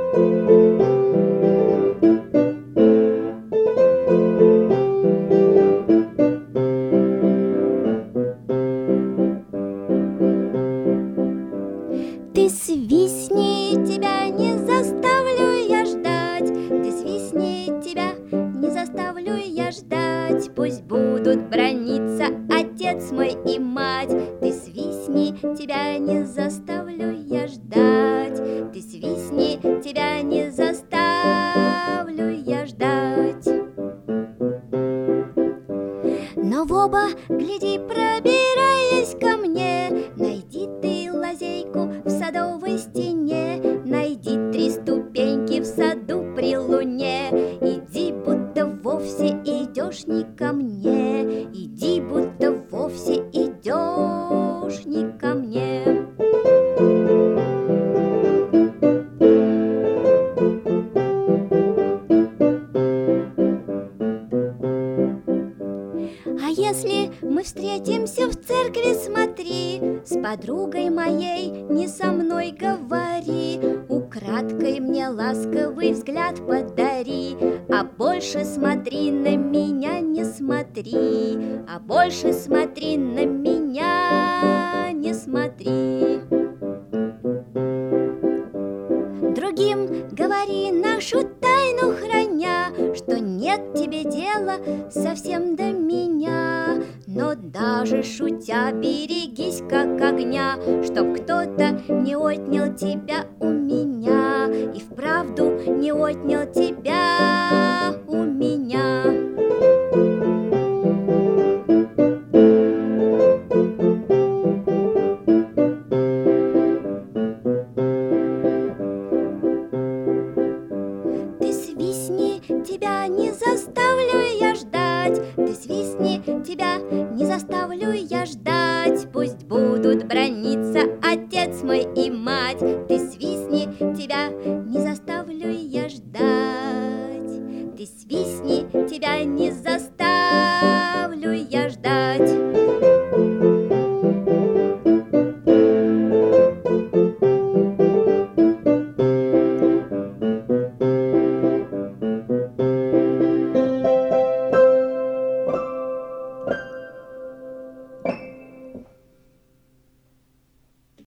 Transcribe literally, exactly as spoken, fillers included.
Ты свистни, тебя не заставлю я ждать. Ты свистни, тебя не заставлю я ждать. Пусть будут браниться отец мой и мать. Ты свистни, тебя не заставлю я ждать. Ты свистни, тебя не заставлю я ждать. Но в оба, гляди, пробираясь ко мне, найди ты лазейку в садовой стене, найди три ступеньки в саду при луне. Иди, будто вовсе идешь не ко мне, иди, будто вовсе идешь не ко мне. А если мы встретимся в церкви, смотри, с подругой моей не со мной говори, украдкой мне ласковый взгляд подари, а больше смотри на меня, не смотри, а больше смотри на меня, не смотри. Другим говори нашу тайну храня, что нет тебе дела совсем до меня. Но даже шутя берегись как огня, чтоб кто-то не отнял тебя у меня, и вправду не отнял тебя у меня. Ты свистни, тебя не заставлю я ждать. Ты свистни, тебя не заставлю я ждать. Пусть будут браниться